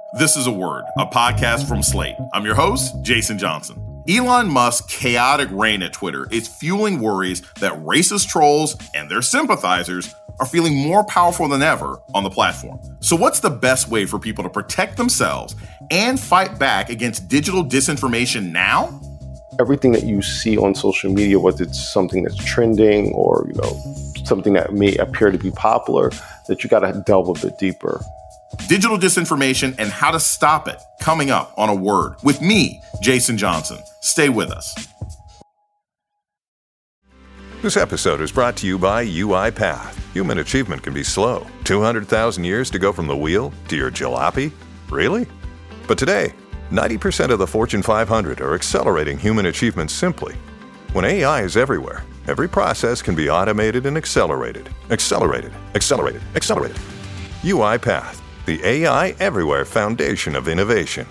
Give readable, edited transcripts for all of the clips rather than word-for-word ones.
This is A Word, a podcast from Slate. I'm your host, Jason Johnson. Elon Musk's chaotic reign at Twitter is fueling worries that racist trolls and their sympathizers are feeling more powerful than ever on the platform. So what's the best way for people to protect themselves and fight back against digital disinformation now? Everything that you see on social media, whether it's something that's trending or, something that may appear to be popular, that you got to delve a bit deeper. Digital disinformation and how to stop it, coming up on A Word with me, Jason Johnson. Stay with us. This episode is brought to you by UiPath. Human achievement can be slow. 200,000 years to go from the wheel to your jalopy? Really? But today, 90% of the Fortune 500 are accelerating human achievement simply. When AI is everywhere, every process can be automated and accelerated. Accelerated. UiPath, the AI Everywhere foundation of innovation.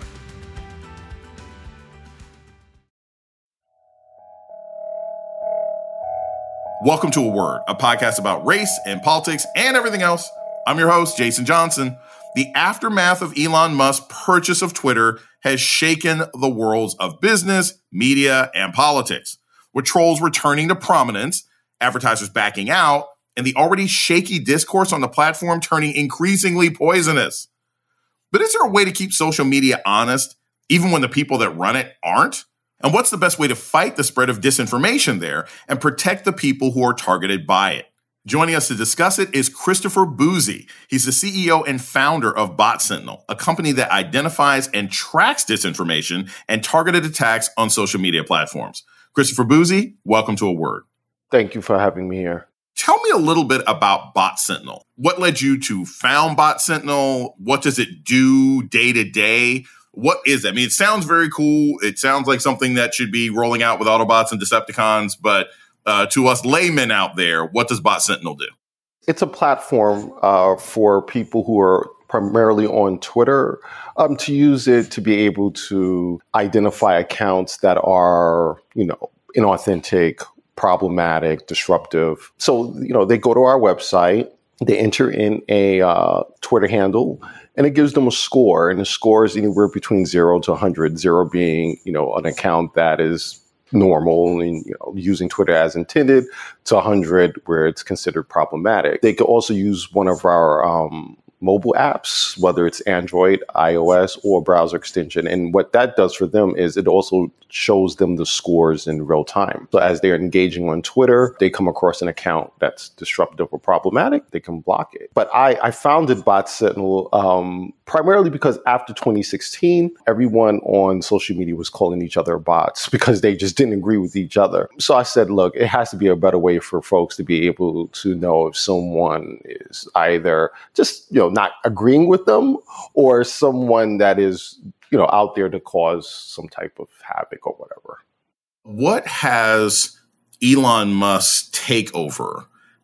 Welcome to A Word, a podcast about race and politics and everything else. I'm your host, Jason Johnson. The aftermath of Elon Musk's purchase of Twitter has shaken the worlds of business, media, and politics, with trolls returning to prominence, advertisers backing out, and the already shaky discourse on the platform turning increasingly poisonous. But is there a way to keep social media honest, even when the people that run it aren't? And what's the best way to fight the spread of disinformation there and protect the people who are targeted by it? Joining us to discuss it is Christopher Bouzy. He's the CEO and founder of Bot Sentinel, a company that identifies and tracks disinformation and targeted attacks on social media platforms. Christopher Bouzy, welcome to A Word. Thank you for having me here. Tell me a little bit about Bot Sentinel. What led you to found Bot Sentinel? What does it do day to day? What is it? I mean, it sounds very cool. It sounds like something that should be rolling out with Autobots and Decepticons, but to us laymen out there, what does Bot Sentinel do? It's a platform for people who are primarily on Twitter to use it to be able to identify accounts that are, inauthentic, problematic, disruptive. So, they go to our website, they enter in a Twitter handle, and it gives them a score. And the score is anywhere between 0 to 100, 0 being, an account that is normal and using Twitter as intended, to 100 where it's considered problematic. They could also use one of our mobile apps, whether it's Android, iOS, or browser extension. And what that does for them is it also shows them the scores in real time. So as they're engaging on Twitter, they come across an account that's disruptive or problematic, they can block it. But I founded Bot Sentinel primarily because after 2016, everyone on social media was calling each other bots because they just didn't agree with each other. So I said, look, it has to be a better way for folks to be able to know if someone is either just, not agreeing with them or someone that is, out there to cause some type of havoc or whatever. What has Elon Musk's takeover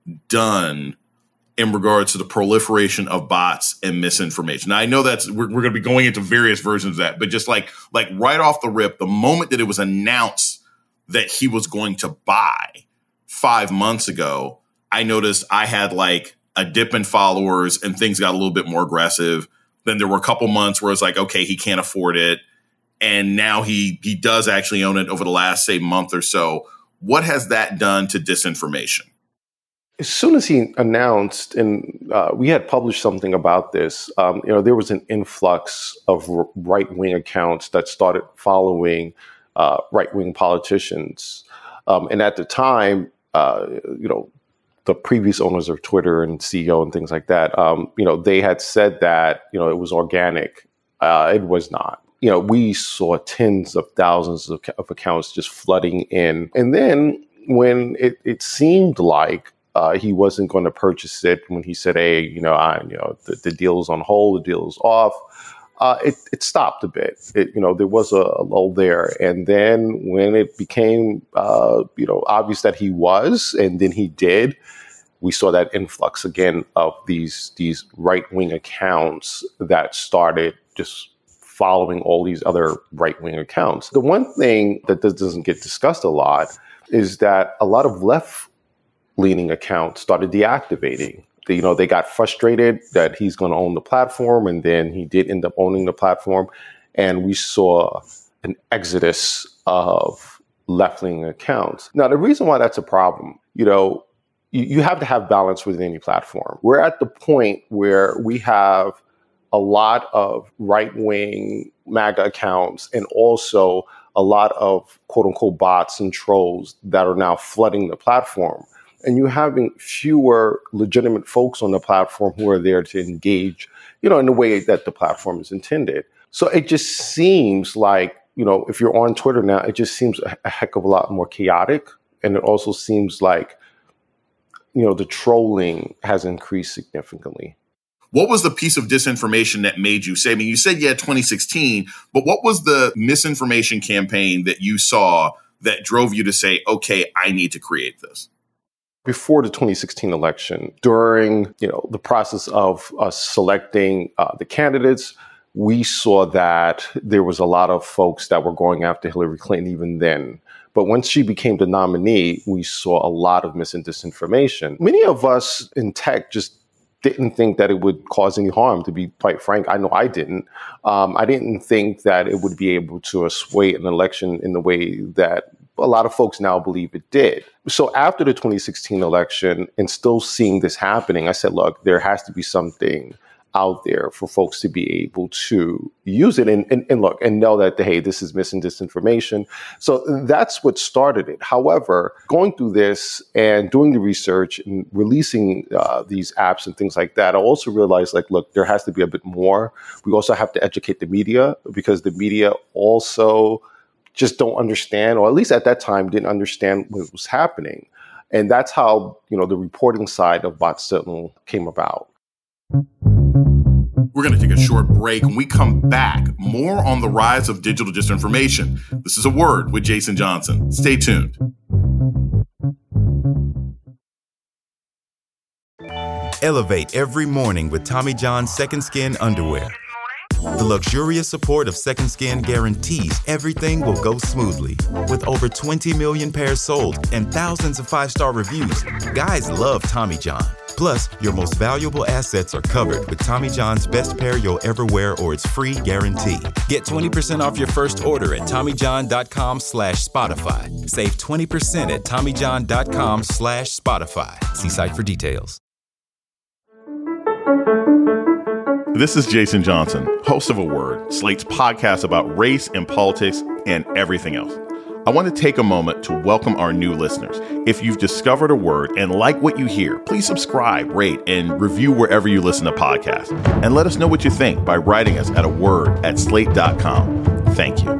done in regards to the proliferation of bots and misinformation? Now, I know we're going to be going into various versions of that, but just like right off the rip, the moment that it was announced that he was going to buy 5 months ago, I noticed I had a dip in followers and things got a little bit more aggressive. Then there were a couple months where it's okay, he can't afford it. And now he does actually own it over the last, say, month or so. What has that done to disinformation? As soon as he announced, and we had published something about this, there was an influx of right-wing accounts that started following right-wing politicians. And at the time, the previous owners of Twitter and CEO and things like that, they had said that, it was organic. It was not. We saw tens of thousands of accounts just flooding in. And then when it seemed like he wasn't going to purchase it, when he said, hey, the deal's on hold, the deal's off, it stopped a bit. There was a lull there. And then when it became, obvious that he was, and then he did, we saw that influx again of these right-wing accounts that started just following all these other right-wing accounts. The one thing that doesn't get discussed a lot is that a lot of left-leaning accounts started deactivating they got frustrated that he's going to own the platform, and then he did end up owning the platform, and we saw an exodus of left-leaning accounts. Now, the reason why that's a problem, you have to have balance within any platform. We're at the point where we have a lot of right-wing MAGA accounts and also a lot of quote-unquote bots and trolls that are now flooding the platform. And you're having fewer legitimate folks on the platform who are there to engage, in the way that the platform is intended. So it just seems like, if you're on Twitter now, it just seems a heck of a lot more chaotic. And it also seems like, the trolling has increased significantly. What was the piece of disinformation that made you say, you said, 2016, but what was the misinformation campaign that you saw that drove you to say, okay, I need to create this? Before the 2016 election, during, the process of selecting the candidates, we saw that there was a lot of folks that were going after Hillary Clinton even then. But once she became the nominee, we saw a lot of mis and disinformation. Many of us in tech just didn't think that it would cause any harm, to be quite frank. I know I didn't. I didn't think that it would be able to sway an election in the way that a lot of folks now believe it did. So after the 2016 election and still seeing this happening, I said, look, there has to be something out there for folks to be able to use it and look and know that, hey, this is mis and disinformation. So that's what started it. However, going through this and doing the research and releasing these apps and things like that, I also realized, look, there has to be a bit more. We also have to educate the media, because the media also just don't understand, or at least at that time didn't understand what was happening. And that's how, the reporting side of Bot Sentinel came about. We're going to take a short break. When we come back, more on the rise of digital disinformation. This is A Word with Jason Johnson. Stay tuned. Elevate every morning with Tommy John's Second Skin underwear. The luxurious support of Second Skin guarantees everything will go smoothly. With over 20 million pairs sold and thousands of 5-star reviews, guys love Tommy John. Plus, your most valuable assets are covered with Tommy John's best pair you'll ever wear or its free guarantee. Get 20% off your first order at TommyJohn.com/Spotify. Save 20% at TommyJohn.com/Spotify. See site for details. This is Jason Johnson, host of A Word, Slate's podcast about race and politics and everything else. I want to take a moment to welcome our new listeners. If you've discovered A Word and like what you hear, please subscribe, rate, and review wherever you listen to podcasts. And let us know what you think by writing us at aword@slate.com. Thank you.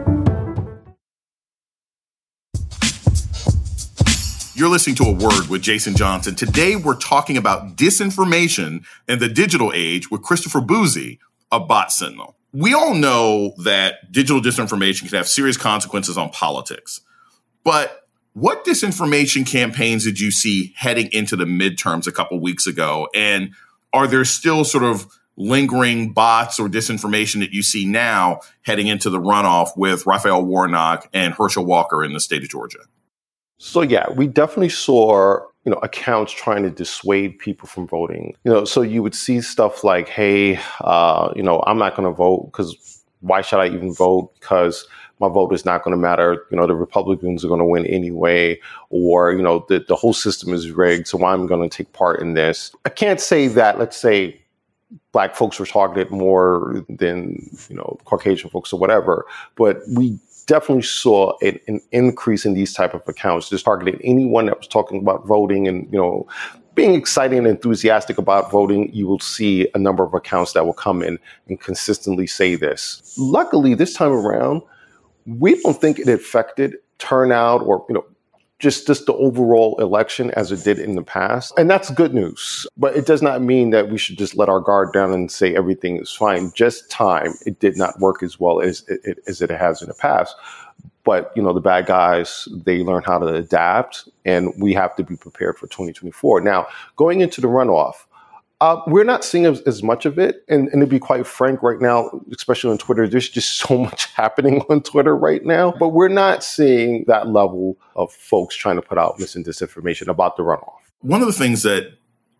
You're listening to A Word with Jason Johnson. Today, we're talking about disinformation in the digital age with Christopher Bouzy of Bot Sentinel. We all know that digital disinformation can have serious consequences on politics. But what disinformation campaigns did you see heading into the midterms a couple weeks ago? And are there still sort of lingering bots or disinformation that you see now heading into the runoff with Raphael Warnock and Herschel Walker in the state of Georgia? So, yeah, we definitely saw, accounts trying to dissuade people from voting. So you would see stuff like, hey, I'm not going to vote because why should I even vote? Because my vote is not going to matter. The Republicans are going to win anyway, or, the whole system is rigged. So why am I going to take part in this? I can't say that, let's say, Black folks were targeted more than, Caucasian folks or whatever, but we definitely saw an increase in these type of accounts, just targeting anyone that was talking about voting and, being excited and enthusiastic about voting. You will see a number of accounts that will come in and consistently say this. Luckily, this time around, we don't think it affected turnout or, just the overall election as it did in the past. And that's good news. But it does not mean that we should just let our guard down and say everything is fine. Just time. It did not work as well as it has in the past. But, the bad guys, they learn how to adapt, and we have to be prepared for 2024. Now, going into the runoff, we're not seeing as much of it. And to be quite frank right now, especially on Twitter, there's just so much happening on Twitter right now. But we're not seeing that level of folks trying to put out mis and disinformation about the runoff. One of the things that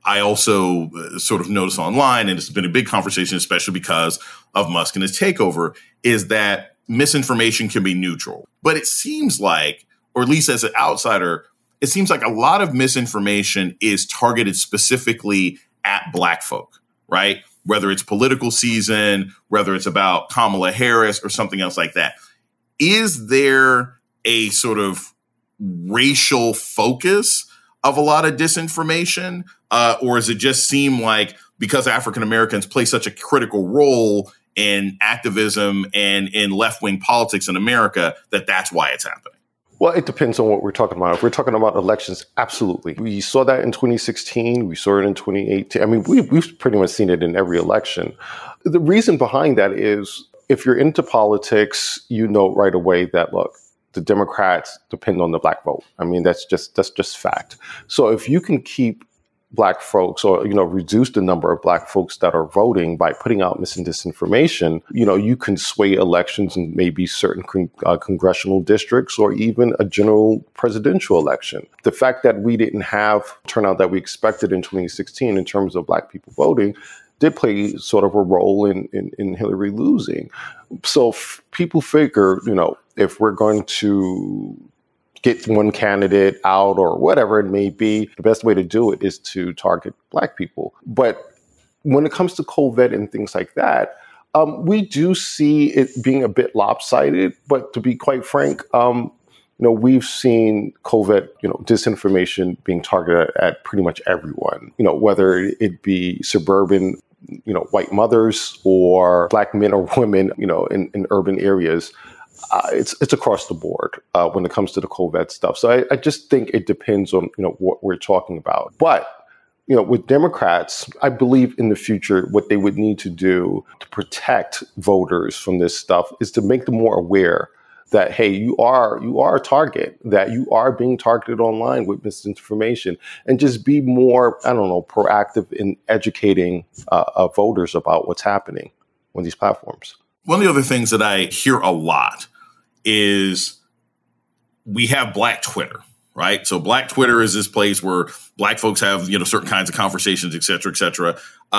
I also sort of notice online, and it's been a big conversation, especially because of Musk and his takeover, is that misinformation can be neutral. But it seems like, or at least as an outsider, it seems like a lot of misinformation is targeted specifically at Black folk, right? Whether it's political season, whether it's about Kamala Harris or something else like that. Is there a sort of racial focus of a lot of disinformation? Or does it just seem like because African Americans play such a critical role in activism and in left-wing politics in America that that's why it's happening? Well, it depends on what we're talking about. If we're talking about elections, absolutely. We saw that in 2016. We saw it in 2018. I mean, we've pretty much seen it in every election. The reason behind that is if you're into politics, you know right away that, look, the Democrats depend on the Black vote. I mean, that's just fact. So if you can keep Black folks or, reduce the number of Black folks that are voting by putting out mis and disinformation, you can sway elections in maybe certain congressional districts or even a general presidential election. The fact that we didn't have turnout that we expected in 2016 in terms of Black people voting did play sort of a role in Hillary losing. So people figure, if we're going to get one candidate out or whatever it may be, the best way to do it is to target Black people. But when it comes to COVID and things like that, we do see it being a bit lopsided. But to be quite frank, we've seen COVID, disinformation being targeted at pretty much everyone, whether it be suburban, white mothers or Black men or women, in urban areas. It's across the board when it comes to the COVID stuff. So I just think it depends on, what we're talking about. But, with Democrats, I believe in the future, what they would need to do to protect voters from this stuff is to make them more aware that, hey, you are a target, that you are being targeted online with misinformation, and just be more, proactive in educating voters about what's happening on these platforms. One of the other things that I hear a lot is we have Black Twitter, right? So Black Twitter is this place where Black folks have, certain kinds of conversations, et cetera, et cetera.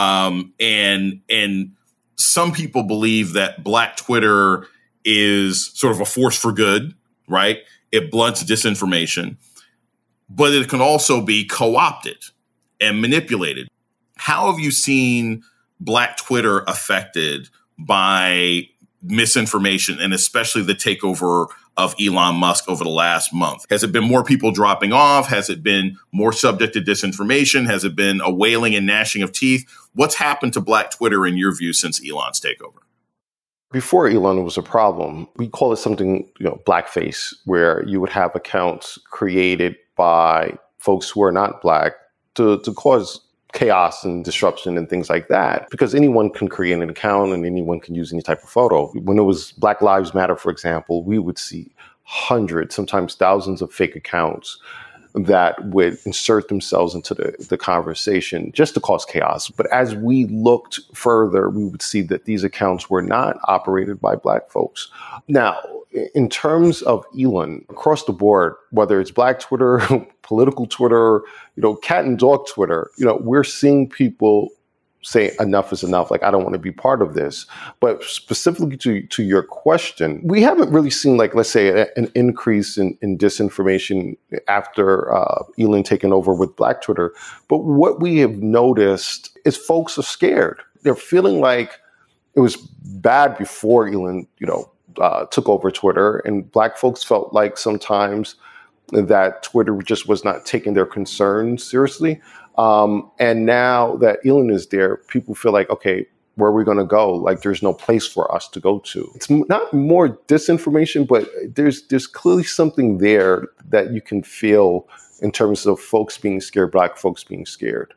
And some people believe that Black Twitter is sort of a force for good, right? It blunts disinformation, but it can also be co-opted and manipulated. How have you seen Black Twitter affected by misinformation and especially the takeover of Elon Musk over the last month? Has it been more people dropping off? Has it been more subject to disinformation? Has it been a wailing and gnashing of teeth? What's happened to Black Twitter in your view since Elon's takeover? Before Elon, it was a problem. We call it something, blackface, where you would have accounts created by folks who are not Black to cause chaos and disruption and things like that, because anyone can create an account and anyone can use any type of photo. When it was Black Lives Matter, for example, we would see hundreds, sometimes thousands of fake accounts that would insert themselves into the conversation just to cause chaos. But as we looked further, we would see that these accounts were not operated by Black folks. Now, in terms of Elon, across the board, whether it's Black Twitter, political Twitter, cat and dog Twitter, we're seeing people say enough is enough. Like, I don't want to be part of this. But specifically to your question, we haven't really seen, let's say, an increase in disinformation after Elon taking over with Black Twitter. But what we have noticed is folks are scared. They're feeling like it was bad before Elon, took over Twitter, and Black folks felt like sometimes that Twitter just was not taking their concerns seriously. And now that Elon is there, people feel like, okay, where are we going to go? Like, there's no place for us to go to. It's not more disinformation, but there's clearly something there that you can feel in terms of folks being scared, Black folks being scared.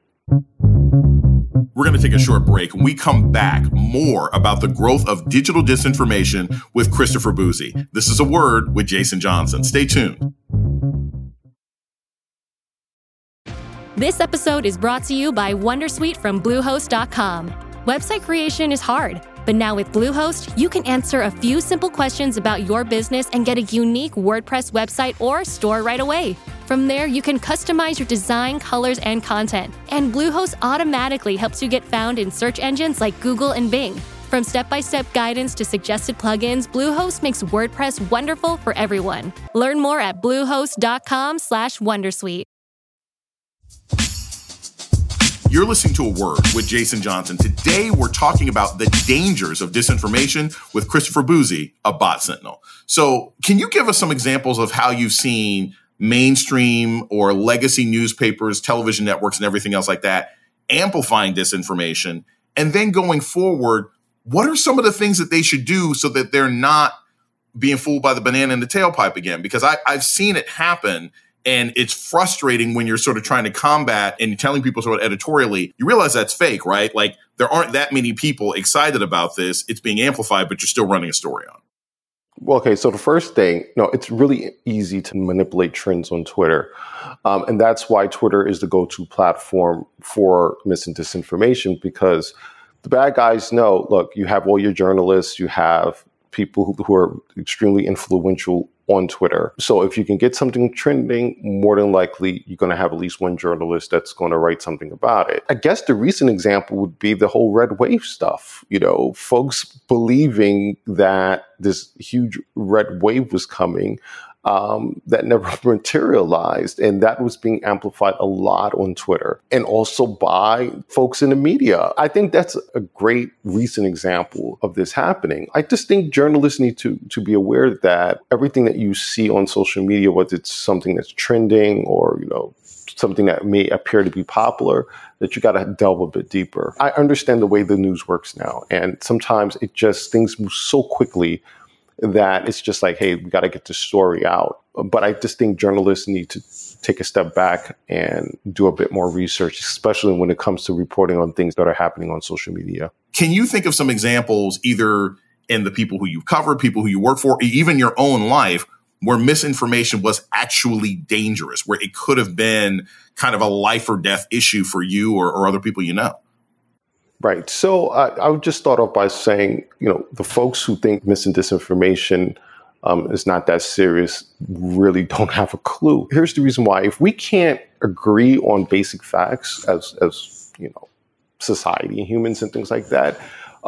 We're going to take a short break. When we come back, more about the growth of digital disinformation with Christopher Bouzy. This is A Word with Jason Johnson. Stay tuned. This episode is brought to you by Wondersuite from Bluehost.com. Website creation is hard, but now with Bluehost, you can answer a few simple questions about your business and get a unique WordPress website or store right away. From there, you can customize your design, colors, and content. And Bluehost automatically helps you get found in search engines like Google and Bing. From step-by-step guidance to suggested plugins, Bluehost makes WordPress wonderful for everyone. Learn more at bluehost.com/wondersuite. You're listening to A Word with Jason Johnson. Today, we're talking about the dangers of disinformation with Christopher Bouzy of Bot Sentinel. So can you give us some examples of how you've seen mainstream or legacy newspapers, television networks, and everything else like that amplifying disinformation? And then going forward, what are some of the things that they should do so that they're not being fooled by the banana in the tailpipe again? Because I've seen it happen. And it's frustrating when you're sort of trying to combat and telling people sort of editorially, you realize that's fake, right? Like there aren't that many people excited about this. It's being amplified, but you're still running a story on it. Well, okay, so the first thing, it's really easy to manipulate trends on Twitter. And that's why Twitter is the go-to platform for mis and disinformation, because the bad guys know, look, you have all your journalists, you have people who are extremely influential on Twitter. So if you can get something trending, more than likely, you're going to have at least one journalist that's going to write something about it. I guess the recent example would be the whole red wave stuff. Folks believing that this huge red wave was coming that never materialized. And that was being amplified a lot on Twitter and also by folks in the media. I think that's a great recent example of this happening. I just think journalists need to be aware that everything that you see on social media, whether it's something that's trending or, something that may appear to be popular, that you got to delve a bit deeper. I understand the way the news works now. And sometimes things move so quickly that it's just like, hey, we got to get this story out. But I just think journalists need to take a step back and do a bit more research, especially when it comes to reporting on things that are happening on social media. Can you think of some examples, either in the people who you cover, people who you work for, even your own life, where misinformation was actually dangerous, where it could have been kind of a life or death issue for you or other people you know? Right. So I would just start off by saying, the folks who think mis and disinformation is not that serious really don't have a clue. Here's the reason why. If we can't agree on basic facts as society, humans and things like that,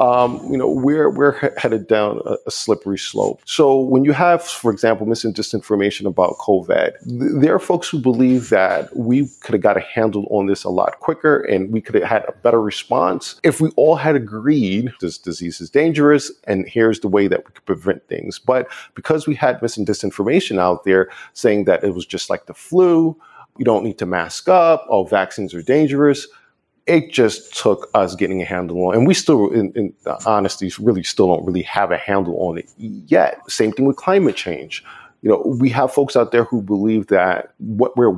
we're headed down a slippery slope. So when you have, for example, mis and disinformation about COVID, there are folks who believe that we could have got a handle on this a lot quicker and we could have had a better response if we all had agreed this disease is dangerous and here's the way that we could prevent things. But because we had mis and disinformation out there saying that it was just like the flu, you don't need to mask up, vaccines are dangerous, it just took us getting a handle on, and we still, in honesty, really still don't really have a handle on it yet. Same thing with climate change. We have folks out there who believe that what we're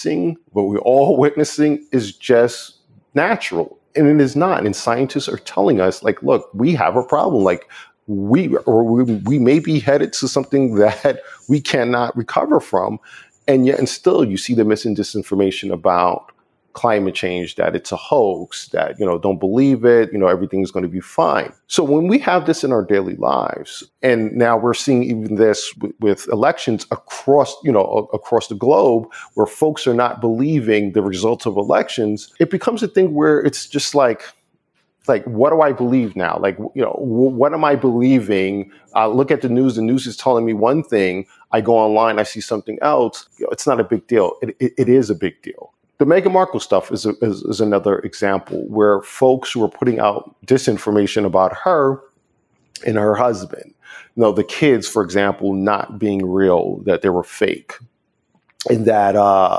all witnessing is just natural, and it is not. And scientists are telling us, like, look, we have a problem. Like, we may be headed to something that we cannot recover from, and yet, and still, you see the mis and disinformation about climate change, that it's a hoax, that, don't believe it, everything's going to be fine. So when we have this in our daily lives, and now we're seeing even this with elections across the globe, where folks are not believing the results of elections, it becomes a thing where it's just like, what do I believe now? Like, what am I believing? I look at the news is telling me one thing. I go online, I see something else. It's not a big deal. It is a big deal. The Meghan Markle stuff is another example where folks who are putting out disinformation about her and her husband, the kids, for example, not being real, that they were fake, and that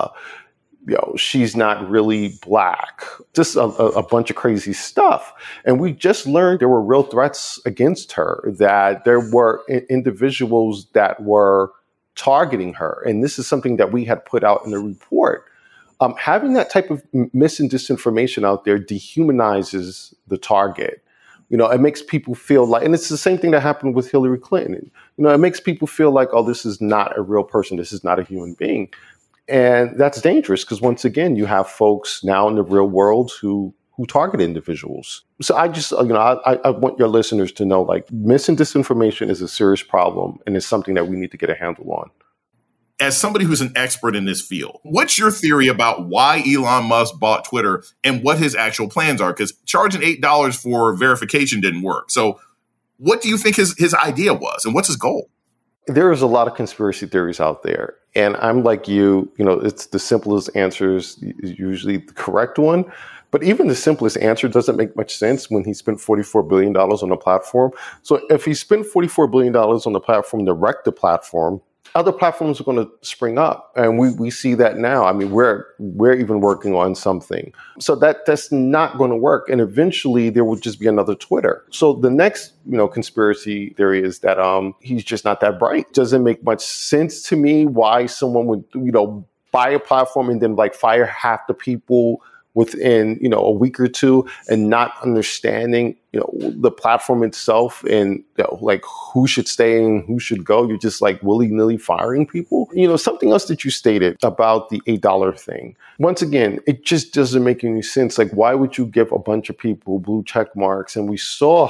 she's not really black, just a bunch of crazy stuff. And we just learned there were real threats against her, that there were individuals that were targeting her. And this is something that we had put out in the report. Having that type of mis and disinformation out there dehumanizes the target. It makes people feel like, and it's the same thing that happened with Hillary Clinton. It makes people feel like, oh, this is not a real person. This is not a human being. And that's dangerous because, once again, you have folks now in the real world who target individuals. So I just, I want your listeners to know, like, mis and disinformation is a serious problem, and it's something that we need to get a handle on. as somebody who's an expert in this field, what's your theory about why Elon Musk bought Twitter and what his actual plans are? Because charging $8 for verification didn't work. So what do you think his idea was, and what's his goal? There is a lot of conspiracy theories out there. And I'm like you, it's the simplest answer is usually the correct one. But even the simplest answer doesn't make much sense when he spent $44 billion on the platform. So if he spent $44 billion on the platform to wreck the platform, other platforms are going to spring up. And we see that now. I mean, we're even working on something. So that's not going to work. And eventually there will just be another Twitter. So the next, conspiracy theory is that he's just not that bright. Doesn't make much sense to me why someone would, buy a platform and then fire half the people within, a week or two, and not understanding, the platform itself and, who should stay and who should go. You're just willy-nilly firing people. Something else that you stated about the $8 thing. Once again, it just doesn't make any sense. Why would you give a bunch of people blue check marks? And we saw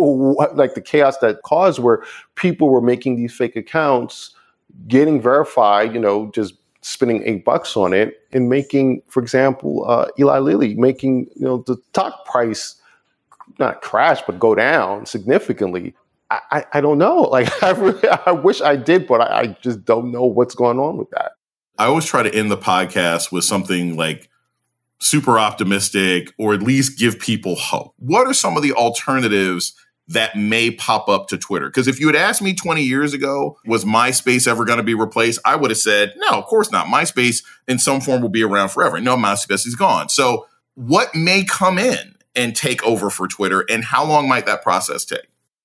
the chaos that caused where people were making these fake accounts, getting verified, just spending $8 on it and making, for example, Eli Lilly making, the stock price not crash, but go down significantly. I don't know. I wish I did, but I just don't know what's going on with that. I always try to end the podcast with something super optimistic, or at least give people hope. What are some of the alternatives that may pop up to Twitter? Because if you had asked me 20 years ago, was MySpace ever going to be replaced? I would have said, no, of course not. MySpace in some form will be around forever. No, MySpace is gone. So what may come in and take over for Twitter, and how long might that process take?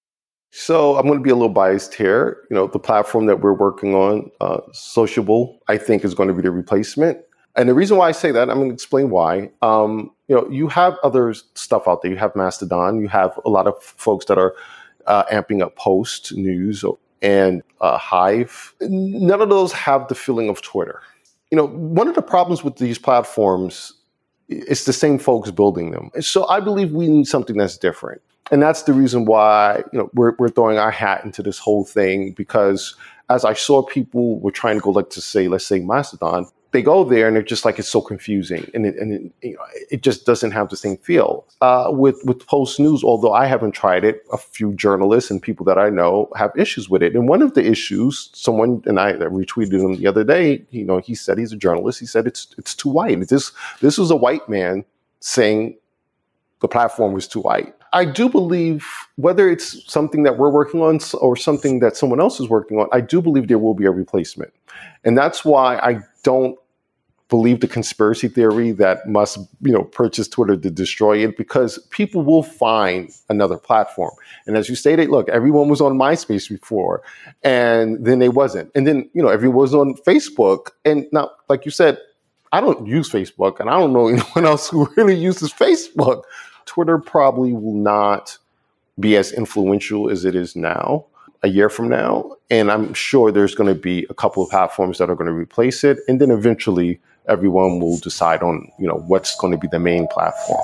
So I'm going to be a little biased here. The platform that we're working on, Sociable, I think is going to be the replacement. And the reason why I say that, I'm going to explain why. You have other stuff out there. You have Mastodon. You have a lot of folks that are amping up Post, News, and Hive. None of those have the feeling of Twitter. One of the problems with these platforms, it's the same folks building them. So I believe we need something that's different. And that's the reason why, we're throwing our hat into this whole thing, because as I saw people were trying to go let's say Mastodon, they go there and they're just it's so confusing, and it just doesn't have the same feel. With Post News, although I haven't tried it, a few journalists and people that I know have issues with it. And one of the issues, someone, and I retweeted him the other day, he said he's a journalist. He said it's too white. This was a white man saying the platform was too white. I do believe, whether it's something that we're working on or something that someone else is working on, I do believe there will be a replacement. And that's why I don't believe the conspiracy theory that Musk, purchase Twitter to destroy it, because people will find another platform. And as you stated, look, everyone was on MySpace before, and then they wasn't. And then, everyone was on Facebook. And now, like you said, I don't use Facebook, and I don't know anyone else who really uses Facebook. Twitter probably will not be as influential as it is now, a year from now. And I'm sure there's going to be a couple of platforms that are going to replace it. And then eventually everyone will decide on, what's going to be the main platform.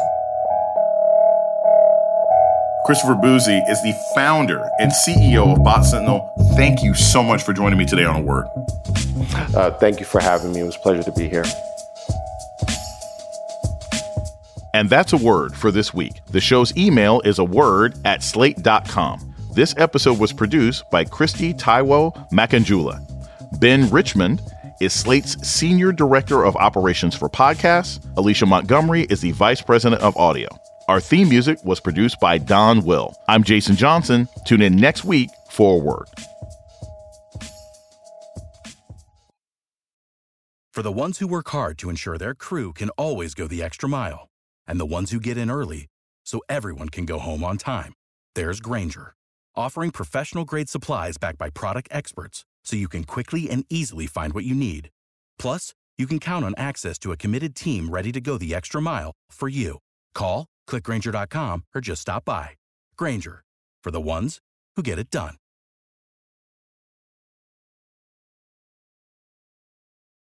Christopher Bouzy is the founder and CEO of Bot Sentinel. Thank you so much for joining me today on A Word. Thank you for having me. It was a pleasure to be here. And that's A Word for this week. The show's email is aword@slate.com. This episode was produced by Christy Taiwo Makanjula. Ben Richmond is Slate's Senior Director of Operations for Podcasts. Alicia Montgomery is the Vice President of Audio. Our theme music was produced by Don Will. I'm Jason Johnson. Tune in next week for A Word. For the ones who work hard to ensure their crew can always go the extra mile, and the ones who get in early so everyone can go home on time, there's Grainger, offering professional-grade supplies backed by product experts so you can quickly and easily find what you need. Plus, you can count on access to a committed team ready to go the extra mile for you. Call, click Grainger.com, or just stop by. Grainger, for the ones who get it done.